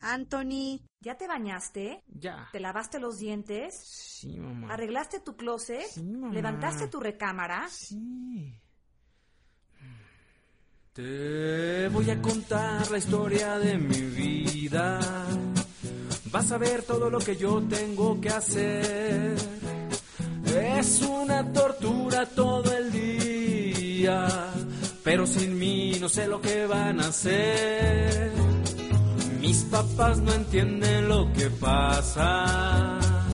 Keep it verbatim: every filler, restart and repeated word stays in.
Anthony, ¿ya te bañaste? Ya. ¿Te lavaste los dientes? Sí, mamá. ¿Arreglaste tu closet? Sí, mamá. ¿Levantaste tu recámara? Sí. Te voy a contar la historia de mi vida. Vas a ver todo lo que yo tengo que hacer. Es una tortura todo el día, pero sin mí no sé lo que van a hacer. Mis papás no entienden lo que pasa.